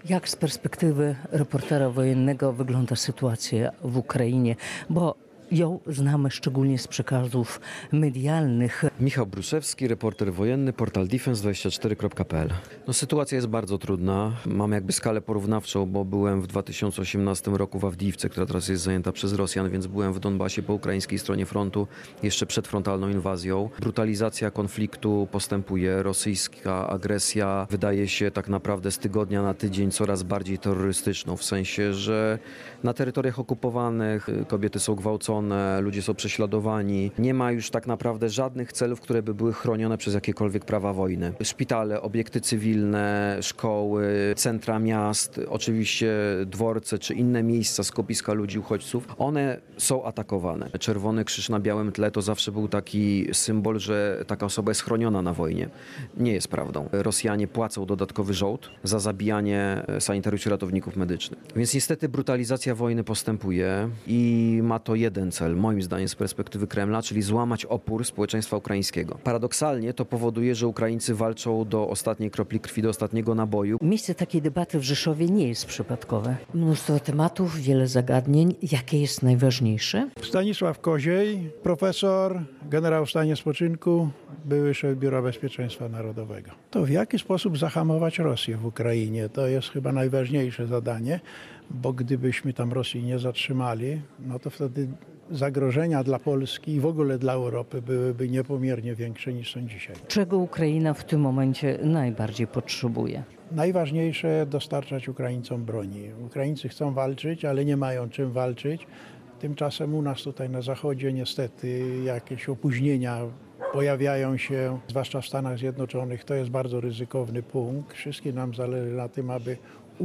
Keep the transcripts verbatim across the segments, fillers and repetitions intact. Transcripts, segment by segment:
Jak z perspektywy reportera wojennego wygląda sytuacja w Ukrainie? Bo ją znamy szczególnie z przekazów medialnych. Michał Bruszewski, reporter wojenny, portal defense dwadzieścia cztery kropka p l. No, sytuacja jest bardzo trudna. Mam jakby skalę porównawczą, bo byłem w dwa tysiące osiemnastym roku w Awdijiwce, która teraz jest zajęta przez Rosjan, więc byłem w Donbasie po ukraińskiej stronie frontu jeszcze przed frontalną inwazją. Brutalizacja konfliktu postępuje. Rosyjska agresja wydaje się tak naprawdę z tygodnia na tydzień coraz bardziej terrorystyczną, w sensie, że na terytoriach okupowanych kobiety są gwałcone, ludzie są prześladowani. Nie ma już tak naprawdę żadnych celów, które by były chronione przez jakiekolwiek prawa wojny. Szpitale, obiekty cywilne, szkoły, centra miast, oczywiście dworce czy inne miejsca, skupiska ludzi, uchodźców, one są atakowane. Czerwony krzyż na białym tle to zawsze był taki symbol, że taka osoba jest chroniona na wojnie. Nie jest prawdą. Rosjanie płacą dodatkowy żołd za zabijanie sanitariuszy, ratowników medycznych. Więc niestety brutalizacja wojny postępuje i ma to jeden cel, moim zdaniem z perspektywy Kremla, czyli złamać opór społeczeństwa ukraińskiego. Paradoksalnie to powoduje, że Ukraińcy walczą do ostatniej kropli krwi, do ostatniego naboju. Miejsce takiej debaty w Rzeszowie nie jest przypadkowe. Mnóstwo tematów, wiele zagadnień. Jakie jest najważniejsze? Stanisław Koziej, profesor, generał w stanie spoczynku, były szef Biura Bezpieczeństwa Narodowego. To w jaki sposób zahamować Rosję w Ukrainie? To jest chyba najważniejsze zadanie, bo gdybyśmy tam Rosji nie zatrzymali, no to wtedy zagrożenia dla Polski i w ogóle dla Europy byłyby niepomiernie większe niż są dzisiaj. Czego Ukraina w tym momencie najbardziej potrzebuje? Najważniejsze dostarczać Ukraińcom broni. Ukraińcy chcą walczyć, ale nie mają czym walczyć. Tymczasem u nas tutaj na zachodzie niestety jakieś opóźnienia pojawiają się, zwłaszcza w Stanach Zjednoczonych. To jest bardzo ryzykowny punkt. Wszystkim nam zależy na tym, aby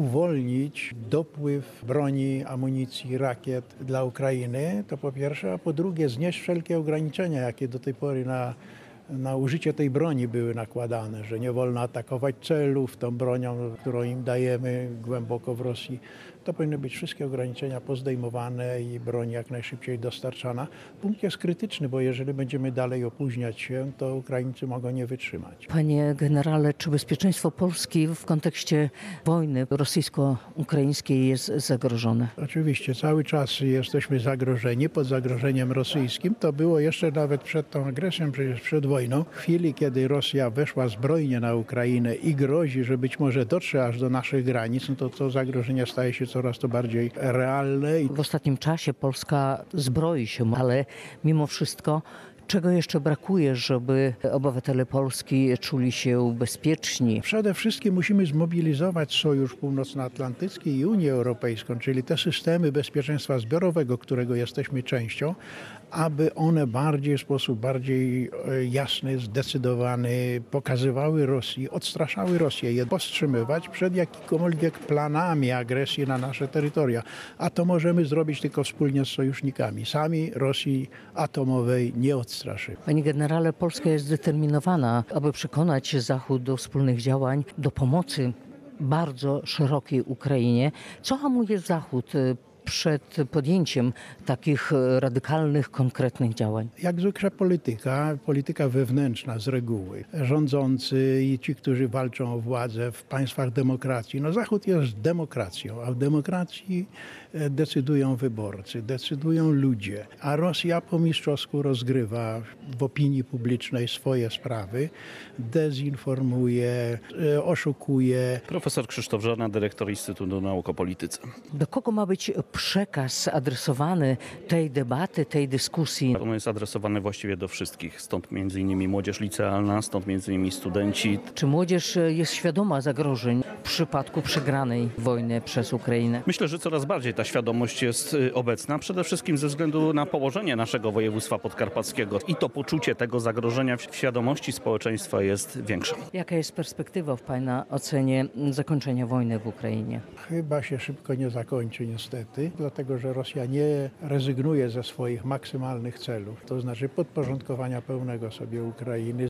uwolnić dopływ broni, amunicji, rakiet dla Ukrainy, to po pierwsze, a po drugie znieść wszelkie ograniczenia, jakie do tej pory na, na użycie tej broni były nakładane, że nie wolno atakować celów tą bronią, którą im dajemy głęboko w Rosji. To powinny być wszystkie ograniczenia pozdejmowane i broń jak najszybciej dostarczana. Punkt jest krytyczny, bo jeżeli będziemy dalej opóźniać się, to Ukraińcy mogą nie wytrzymać. Panie generale, czy bezpieczeństwo Polski w kontekście wojny rosyjsko-ukraińskiej jest zagrożone? Oczywiście, cały czas jesteśmy zagrożeni, pod zagrożeniem rosyjskim. To było jeszcze nawet przed tą agresją, przecież przed wojną. W chwili, kiedy Rosja weszła zbrojnie na Ukrainę i grozi, że być może dotrze aż do naszych granic, no to to zagrożenie staje się coraz to bardziej realne. W ostatnim czasie Polska zbroi się, ale mimo wszystko czego jeszcze brakuje, żeby obywatele Polski czuli się bezpieczni? Przede wszystkim musimy zmobilizować Sojusz Północnoatlantycki i Unię Europejską, czyli te systemy bezpieczeństwa zbiorowego, którego jesteśmy częścią, aby one bardziej, w sposób bardziej jasny, zdecydowany pokazywały Rosji, odstraszały Rosję, je powstrzymywać przed jakimikolwiek planami agresji na nasze terytoria. A to możemy zrobić tylko wspólnie z sojusznikami. Sami Rosji atomowej nie odstraszymy. Panie generale, Polska jest zdeterminowana, aby przekonać Zachód do wspólnych działań, do pomocy bardzo szerokiej Ukrainie. Co hamuje Zachód przed podjęciem takich radykalnych, konkretnych działań? Jak zwykle polityka, polityka wewnętrzna z reguły. Rządzący i ci, którzy walczą o władzę w państwach demokracji. No Zachód jest demokracją, a w demokracji decydują wyborcy, decydują ludzie. A Rosja po mistrzowsku rozgrywa w opinii publicznej swoje sprawy, dezinformuje, oszukuje. Profesor Krzysztof Żarna, dyrektor Instytutu Nauk o Polityce. Do kogo ma być przekaz adresowany tej debaty, tej dyskusji? On jest adresowany właściwie do wszystkich, stąd między innymi młodzież licealna, stąd między innymi studenci. Czy młodzież jest świadoma zagrożeń w przypadku przegranej wojny przez Ukrainę? Myślę, że coraz bardziej ta świadomość jest obecna, przede wszystkim ze względu na położenie naszego województwa podkarpackiego i to poczucie tego zagrożenia w świadomości społeczeństwa jest większe. Jaka jest perspektywa w Pana ocenie zakończenia wojny w Ukrainie? Chyba się szybko nie zakończy niestety, dlatego że Rosja nie rezygnuje ze swoich maksymalnych celów, to znaczy podporządkowania pełnego sobie Ukrainy.